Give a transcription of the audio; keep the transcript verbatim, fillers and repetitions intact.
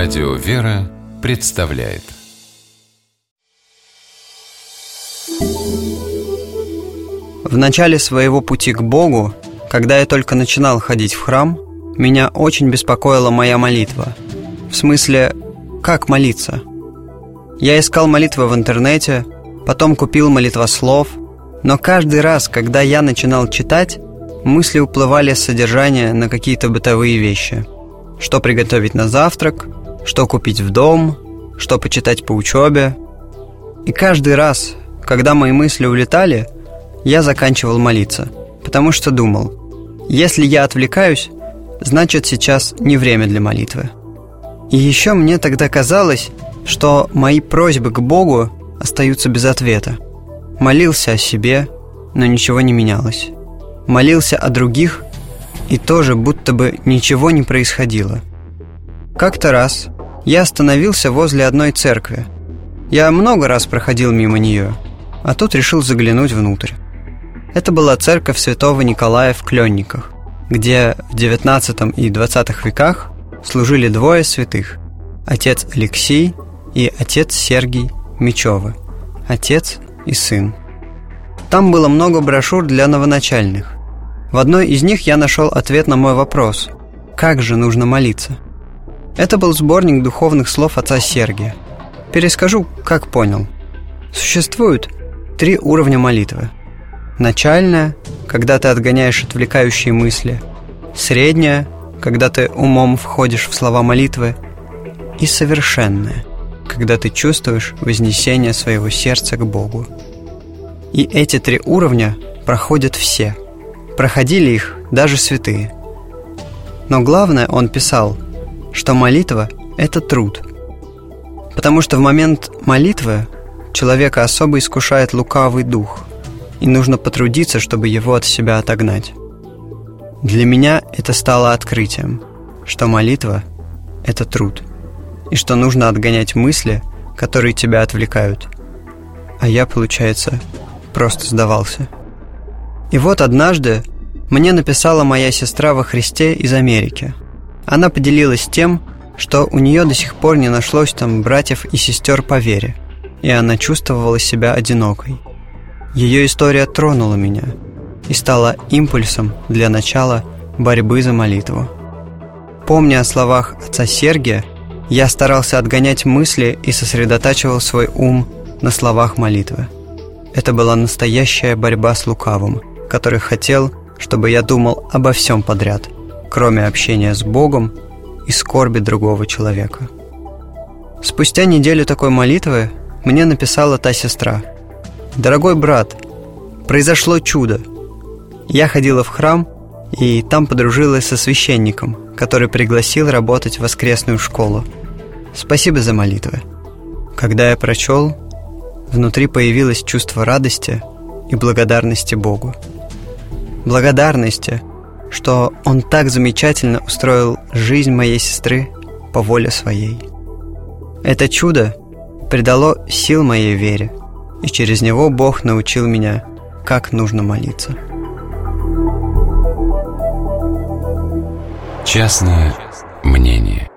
Радио «Вера» представляет. В начале своего пути к Богу, когда я только начинал ходить в храм, меня очень беспокоила моя молитва. В смысле, как молиться? Я искал молитвы в интернете, потом купил молитвослов, но каждый раз, когда я начинал читать, мысли уплывали с содержания на какие-то бытовые вещи. Что приготовить на завтрак, что купить в дом, что почитать по учебе. И каждый раз, когда мои мысли улетали, я заканчивал молиться, потому что думал, если я отвлекаюсь, значит сейчас не время для молитвы. И еще мне тогда казалось, что мои просьбы к Богу остаются без ответа. Молился о себе, но ничего не менялось. Молился о других, и тоже будто бы ничего не происходило. Как-то раз я остановился возле одной церкви. Я много раз проходил мимо нее, а тут решил заглянуть внутрь. Это была церковь святого Николая в Кленниках, где в девятнадцатом и двадцатых веках служили двое святых – отец Алексий и отец Сергий Мечевы, отец и сын. Там было много брошюр для новоначальных. В одной из них я нашел ответ на мой вопрос – как же нужно молиться? Это был сборник духовных слов отца Сергия. Перескажу, как понял. Существует три уровня молитвы. Начальная, когда ты отгоняешь отвлекающие мысли. Средняя, когда ты умом входишь в слова молитвы. И совершенная, когда ты чувствуешь вознесение своего сердца к Богу. И эти три уровня проходят все. Проходили их даже святые. Но главное, он писал, что молитва – это труд. Потому что в момент молитвы человека особо искушает лукавый дух, и нужно потрудиться, чтобы его от себя отогнать. Для меня это стало открытием, что молитва – это труд, и что нужно отгонять мысли, которые тебя отвлекают. А я, получается, просто сдавался. И вот однажды мне написала моя сестра во Христе из Америки. Она поделилась тем, что у нее до сих пор не нашлось там братьев и сестер по вере, и она чувствовала себя одинокой. Ее история тронула меня и стала импульсом для начала борьбы за молитву. Помня о словах отца Сергия, я старался отгонять мысли и сосредотачивал свой ум на словах молитвы. Это была настоящая борьба с лукавым, который хотел, чтобы я думал обо всем подряд, кроме общения с Богом и скорби другого человека. Спустя неделю такой молитвы мне написала та сестра: «Дорогой брат, произошло чудо. Я ходила в храм, и там подружилась со священником, который пригласил работать в воскресную школу. Спасибо за молитвы». Когда я прочел, внутри появилось чувство радости и благодарности Богу. Благодарности, что Он так замечательно устроил жизнь моей сестры по воле своей. Это чудо придало сил моей вере, и через него Бог научил меня, как нужно молиться. Частное мнение.